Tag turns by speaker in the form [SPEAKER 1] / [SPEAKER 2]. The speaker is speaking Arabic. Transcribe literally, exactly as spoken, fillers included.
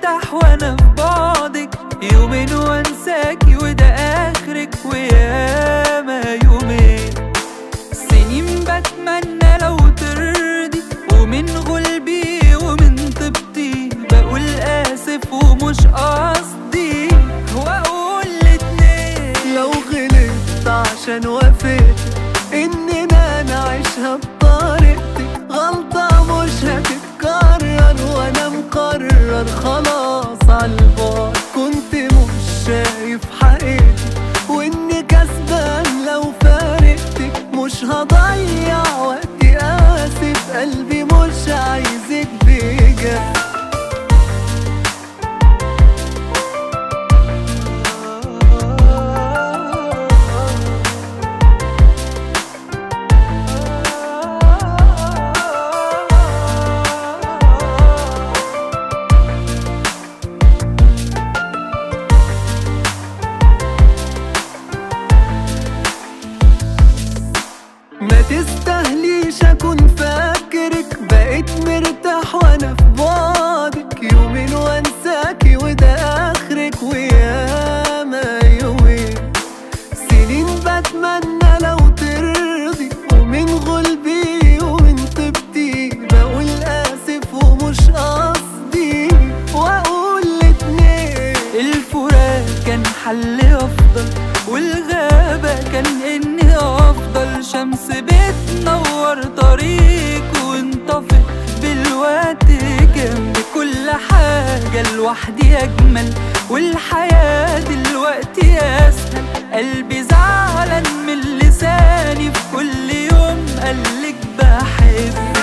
[SPEAKER 1] مرتاح وانا في بعدك، يومين وانساكي وده اخرك وياما يومين. سنين بتمنى لو ترضي، ومن غلبي ومن طيبتي بقول اسف ومش قصدي، واقول الاتنين.
[SPEAKER 2] لو غلطت عشان وافقت اننا نعيشها بطريقتي، غلطة مش هتتكرر وانا مقرر خلاص عالبعد. كنت مش شايف حقيقتي واني كسبان لو فارقتك، مش هضيع وقتي اسف قلبي مش عايزك بجد. ما تستاهليش اكون فاكرك، بقيت مرتاح وانا في بعدك، يومين وانساكي وده اخرك وياما يومين. سنين بتمنى لو ترضي، ومن غلبي ومن طيبتي بقول اسف ومش قصدي، واقول الاتنين.
[SPEAKER 1] الفراق كان حل افضل، والغابة كان اني افضل، شمس بتنور طريق وانطفئ بالوقت جنب. كل حاجة لوحدي اجمل، والحياة دلوقتي اسهل. قلبي زعلان من لساني في كل يوم قالك بحبك.